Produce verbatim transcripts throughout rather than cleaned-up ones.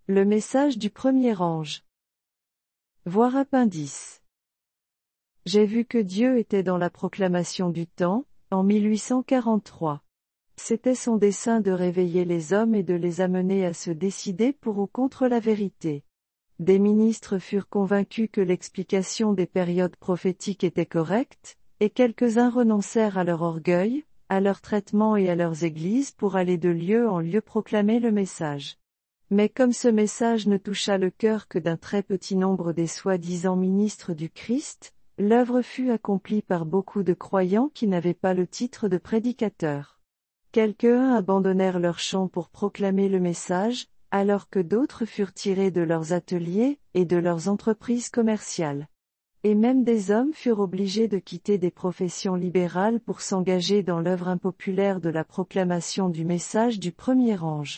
Le message du premier ange. Voir appendice. J'ai vu que Dieu était dans la proclamation du temps, en mille huit cent quarante-trois. C'était son dessein de réveiller les hommes et de les amener à se décider pour ou contre la vérité. Des ministres furent convaincus que l'explication des périodes prophétiques était correcte, et quelques-uns renoncèrent à leur orgueil, à leur traitement et à leurs églises pour aller de lieu en lieu proclamer le message. Mais comme ce message ne toucha le cœur que d'un très petit nombre des soi-disant ministres du Christ, l'œuvre fut accomplie par beaucoup de croyants qui n'avaient pas le titre de prédicateurs. Quelques-uns abandonnèrent leur champ pour proclamer le message, alors que d'autres furent tirés de leurs ateliers et de leurs entreprises commerciales. Et même des hommes furent obligés de quitter des professions libérales pour s'engager dans l'œuvre impopulaire de la proclamation du message du premier ange.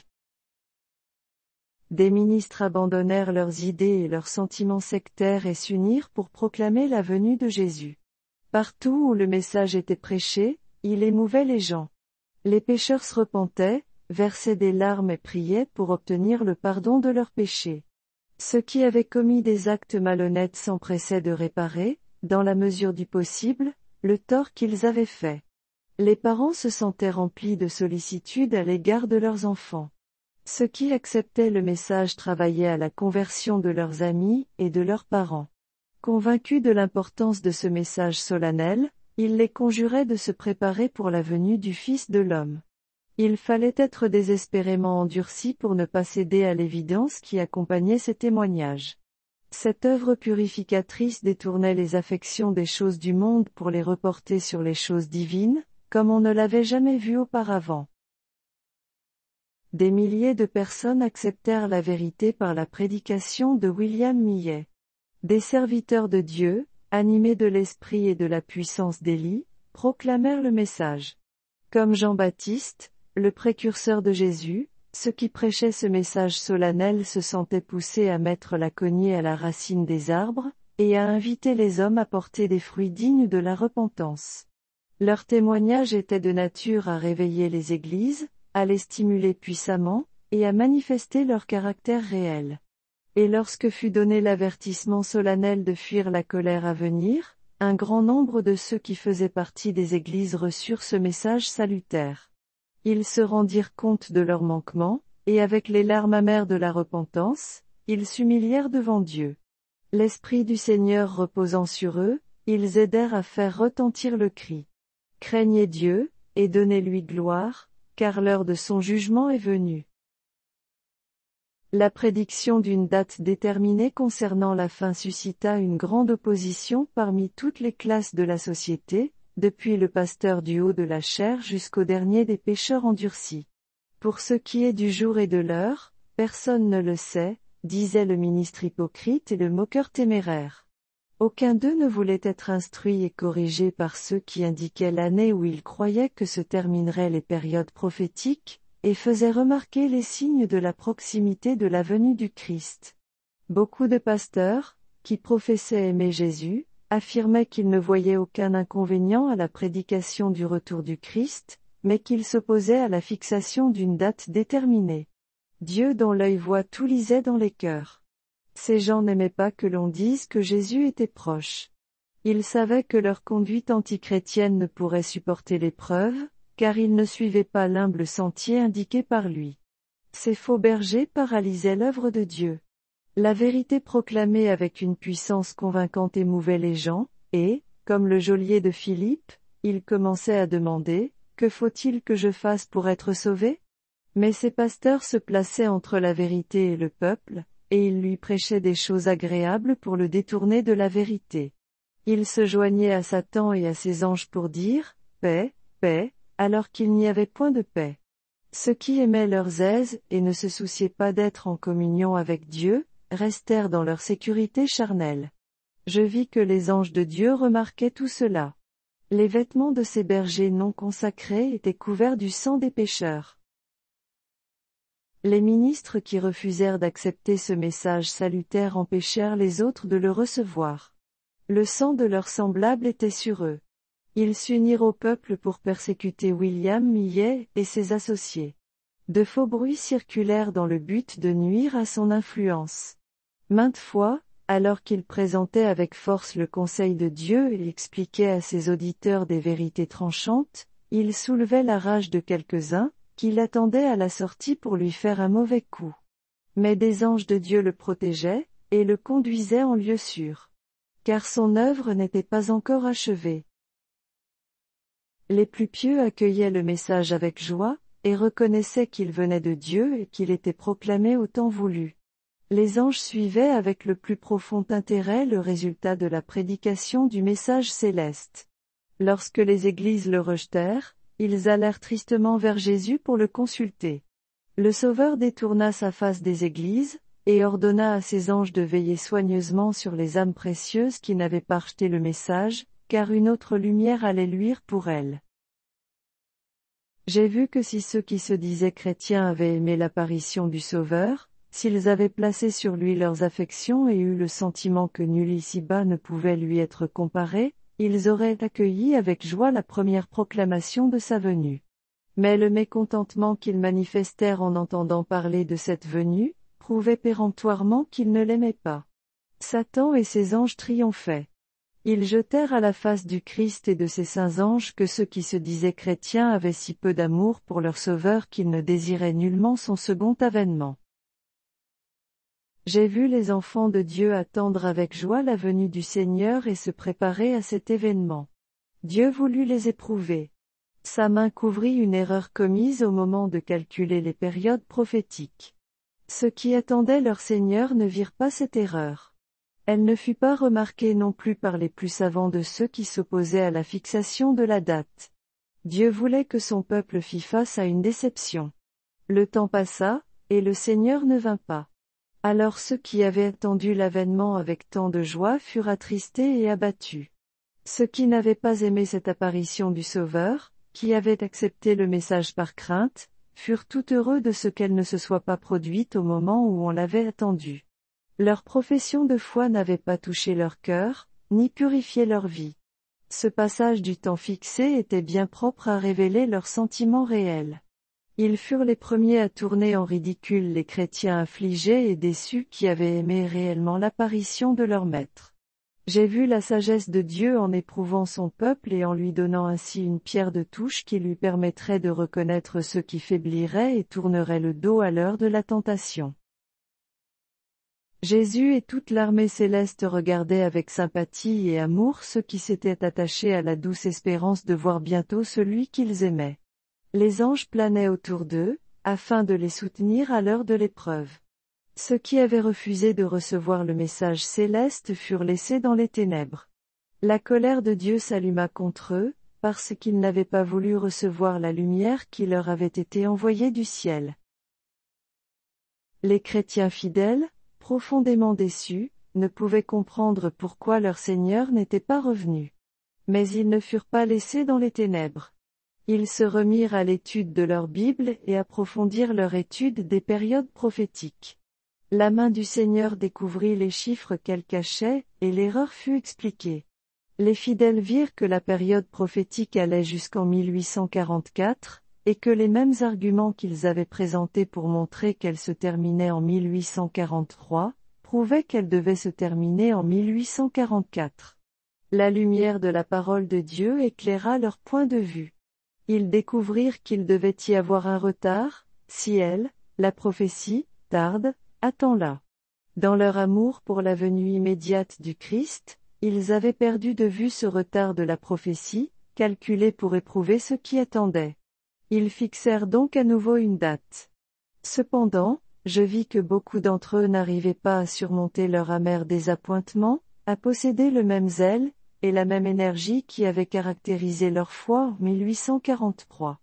Des ministres abandonnèrent leurs idées et leurs sentiments sectaires et s'unirent pour proclamer la venue de Jésus. Partout où le message était prêché, il émouvait les gens. Les pécheurs se repentaient, versaient des larmes et priaient pour obtenir le pardon de leurs péchés. Ceux qui avaient commis des actes malhonnêtes s'empressaient de réparer, dans la mesure du possible, le tort qu'ils avaient fait. Les parents se sentaient remplis de sollicitude à l'égard de leurs enfants. Ceux qui acceptaient le message travaillaient à la conversion de leurs amis et de leurs parents. Convaincus de l'importance de ce message solennel, ils les conjuraient de se préparer pour la venue du Fils de l'homme. Il fallait être désespérément endurci pour ne pas céder à l'évidence qui accompagnait ces témoignages. Cette œuvre purificatrice détournait les affections des choses du monde pour les reporter sur les choses divines, comme on ne l'avait jamais vu auparavant. Des milliers de personnes acceptèrent la vérité par la prédication de William Millet. Des serviteurs de Dieu, animés de l'esprit et de la puissance d'Élie, proclamèrent le message. Comme Jean-Baptiste, le précurseur de Jésus, ceux qui prêchaient ce message solennel se sentaient poussés à mettre la cognée à la racine des arbres, et à inviter les hommes à porter des fruits dignes de la repentance. Leur témoignage était de nature à réveiller les églises, à les stimuler puissamment, et à manifester leur caractère réel. Et lorsque fut donné l'avertissement solennel de fuir la colère à venir, un grand nombre de ceux qui faisaient partie des églises reçurent ce message salutaire. Ils se rendirent compte de leurs manquements, et avec les larmes amères de la repentance, ils s'humilièrent devant Dieu. L'Esprit du Seigneur reposant sur eux, ils aidèrent à faire retentir le cri. Craignez Dieu, et donnez-lui gloire, car l'heure de son jugement est venue. La prédiction d'une date déterminée concernant la fin suscita une grande opposition parmi toutes les classes de la société, depuis le pasteur du haut de la chair jusqu'au dernier des pécheurs endurcis. Pour ce qui est du jour et de l'heure, personne ne le sait, disait le ministre hypocrite et le moqueur téméraire. Aucun d'eux ne voulait être instruit et corrigé par ceux qui indiquaient l'année où ils croyaient que se termineraient les périodes prophétiques, et faisaient remarquer les signes de la proximité de la venue du Christ. Beaucoup de pasteurs, qui professaient aimer Jésus, affirmaient qu'ils ne voyaient aucun inconvénient à la prédication du retour du Christ, mais qu'ils s'opposaient à la fixation d'une date déterminée. Dieu dont l'œil voit tout lisait dans les cœurs. Ces gens n'aimaient pas que l'on dise que Jésus était proche. Ils savaient que leur conduite antichrétienne ne pourrait supporter l'épreuve, car ils ne suivaient pas l'humble sentier indiqué par lui. Ces faux bergers paralysaient l'œuvre de Dieu. La vérité proclamée avec une puissance convaincante émouvait les gens, et, comme le geôlier de Philippe, ils commençaient à demander, « Que faut-il que je fasse pour être sauvé ?» Mais ces pasteurs se plaçaient entre la vérité et le peuple, et ils lui prêchaient des choses agréables pour le détourner de la vérité. Ils se joignaient à Satan et à ses anges pour dire « Paix, paix », alors qu'il n'y avait point de paix. Ceux qui aimaient leurs aises et ne se souciaient pas d'être en communion avec Dieu, restèrent dans leur sécurité charnelle. Je vis que les anges de Dieu remarquaient tout cela. Les vêtements de ces bergers non consacrés étaient couverts du sang des pécheurs. Les ministres qui refusèrent d'accepter ce message salutaire empêchèrent les autres de le recevoir. Le sang de leurs semblables était sur eux. Ils s'unirent au peuple pour persécuter William Millet et ses associés. De faux bruits circulèrent dans le but de nuire à son influence. Maintes fois, alors qu'il présentait avec force le conseil de Dieu et expliquait à ses auditeurs des vérités tranchantes, il soulevait la rage de quelques-uns, qui l'attendaient à la sortie pour lui faire un mauvais coup. Mais des anges de Dieu le protégeaient, et le conduisaient en lieu sûr. Car son œuvre n'était pas encore achevée. Les plus pieux accueillaient le message avec joie, et reconnaissaient qu'il venait de Dieu et qu'il était proclamé au temps voulu. Les anges suivaient avec le plus profond intérêt le résultat de la prédication du message céleste. Lorsque les églises le rejetèrent, ils allèrent tristement vers Jésus pour le consulter. Le Sauveur détourna sa face des églises, et ordonna à ses anges de veiller soigneusement sur les âmes précieuses qui n'avaient pas rejeté le message, car une autre lumière allait luire pour elles. J'ai vu que si ceux qui se disaient chrétiens avaient aimé l'apparition du Sauveur, s'ils avaient placé sur lui leurs affections et eu le sentiment que nul ici-bas ne pouvait lui être comparé, ils auraient accueilli avec joie la première proclamation de sa venue. Mais le mécontentement qu'ils manifestèrent en entendant parler de cette venue, prouvait péremptoirement qu'ils ne l'aimaient pas. Satan et ses anges triomphaient. Ils jetèrent à la face du Christ et de ses saints anges que ceux qui se disaient chrétiens avaient si peu d'amour pour leur Sauveur qu'ils ne désiraient nullement son second avènement. J'ai vu les enfants de Dieu attendre avec joie la venue du Seigneur et se préparer à cet événement. Dieu voulut les éprouver. Sa main couvrit une erreur commise au moment de calculer les périodes prophétiques. Ceux qui attendaient leur Seigneur ne virent pas cette erreur. Elle ne fut pas remarquée non plus par les plus savants de ceux qui s'opposaient à la fixation de la date. Dieu voulait que son peuple fît face à une déception. Le temps passa, et le Seigneur ne vint pas. Alors ceux qui avaient attendu l'avènement avec tant de joie furent attristés et abattus. Ceux qui n'avaient pas aimé cette apparition du Sauveur, qui avaient accepté le message par crainte, furent tout heureux de ce qu'elle ne se soit pas produite au moment où on l'avait attendue. Leur profession de foi n'avait pas touché leur cœur, ni purifié leur vie. Ce passage du temps fixé était bien propre à révéler leurs sentiments réels. Ils furent les premiers à tourner en ridicule les chrétiens affligés et déçus qui avaient aimé réellement l'apparition de leur Maître. J'ai vu la sagesse de Dieu en éprouvant son peuple et en lui donnant ainsi une pierre de touche qui lui permettrait de reconnaître ceux qui faibliraient et tourneraient le dos à l'heure de la tentation. Jésus et toute l'armée céleste regardaient avec sympathie et amour ceux qui s'étaient attachés à la douce espérance de voir bientôt celui qu'ils aimaient. Les anges planaient autour d'eux, afin de les soutenir à l'heure de l'épreuve. Ceux qui avaient refusé de recevoir le message céleste furent laissés dans les ténèbres. La colère de Dieu s'alluma contre eux, parce qu'ils n'avaient pas voulu recevoir la lumière qui leur avait été envoyée du ciel. Les chrétiens fidèles, profondément déçus, ne pouvaient comprendre pourquoi leur Seigneur n'était pas revenu. Mais ils ne furent pas laissés dans les ténèbres. Ils se remirent à l'étude de leur Bible et approfondirent leur étude des périodes prophétiques. La main du Seigneur découvrit les chiffres qu'elle cachait, et l'erreur fut expliquée. Les fidèles virent que la période prophétique allait jusqu'en mille huit cent quarante-quatre, et que les mêmes arguments qu'ils avaient présentés pour montrer qu'elle se terminait en mille huit cent quarante-trois, prouvaient qu'elle devait se terminer en mille huit cent quarante-quatre. La lumière de la parole de Dieu éclaira leur point de vue. Ils découvrirent qu'il devait y avoir un retard, si elle, la prophétie, tarde, attends-la. Dans leur amour pour la venue immédiate du Christ, ils avaient perdu de vue ce retard de la prophétie, calculé pour éprouver ceux qui attendaient. Ils fixèrent donc à nouveau une date. Cependant, je vis que beaucoup d'entre eux n'arrivaient pas à surmonter leur amer désappointement, à posséder le même zèle, et la même énergie qui avait caractérisé leur foi en mille huit cent quarante-trois.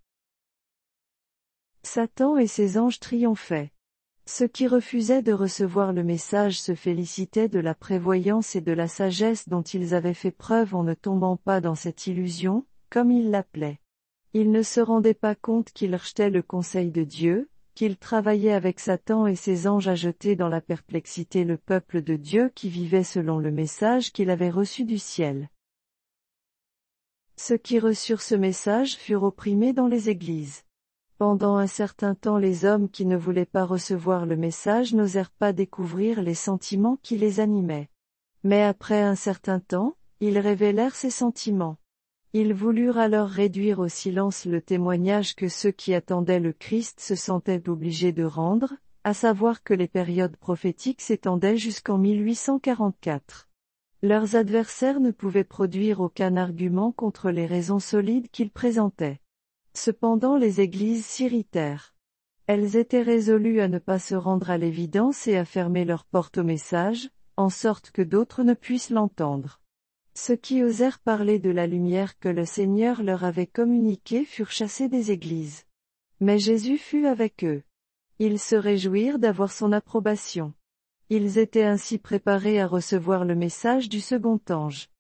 Satan et ses anges triomphaient. Ceux qui refusaient de recevoir le message se félicitaient de la prévoyance et de la sagesse dont ils avaient fait preuve en ne tombant pas dans cette illusion, comme ils l'appelaient. Ils ne se rendaient pas compte qu'ils rejetaient le conseil de Dieu, qu'ils travaillaient avec Satan et ses anges à jeter dans la perplexité le peuple de Dieu qui vivait selon le message qu'il avait reçu du ciel. Ceux qui reçurent ce message furent opprimés dans les églises. Pendant un certain temps les hommes qui ne voulaient pas recevoir le message n'osèrent pas découvrir les sentiments qui les animaient. Mais après un certain temps, ils révélèrent ces sentiments. Ils voulurent alors réduire au silence le témoignage que ceux qui attendaient le Christ se sentaient obligés de rendre, à savoir que les périodes prophétiques s'étendaient jusqu'en mille huit cent quarante-quatre. Leurs adversaires ne pouvaient produire aucun argument contre les raisons solides qu'ils présentaient. Cependant les églises s'irritèrent. Elles étaient résolues à ne pas se rendre à l'évidence et à fermer leurs portes au message, en sorte que d'autres ne puissent l'entendre. Ceux qui osèrent parler de la lumière que le Seigneur leur avait communiquée furent chassés des églises. Mais Jésus fut avec eux. Ils se réjouirent d'avoir son approbation. Ils étaient ainsi préparés à recevoir le message du second ange.